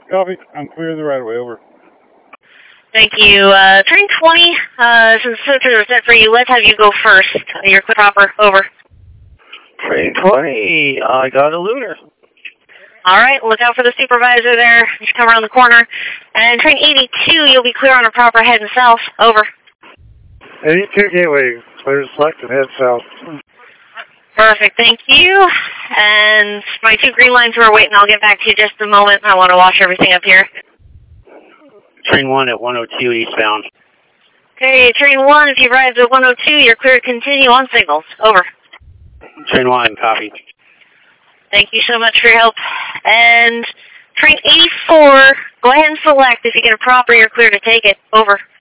Copy. I'm clear of the right of way. Over. Thank you. Train 20, since the set for you, let's have you go first. You're clear proper. Over. Train 20, I got a lunar. All right, look out for the supervisor there. Just come around the corner. And train 82, you'll be clear on a proper heading south. Over. 82 gateway. Clear to select and head south. Perfect, thank you. And my 2 green lines who are waiting, I'll get back to you just a moment. I want to wash everything up here. Train 1 at 102 eastbound. Okay, train 1, if you arrive at 102, you're clear to continue on signals. Over. Train 1, copy. Thank you so much for your help. And train 84, go ahead and select. If you get a proper, you're clear to take it. Over.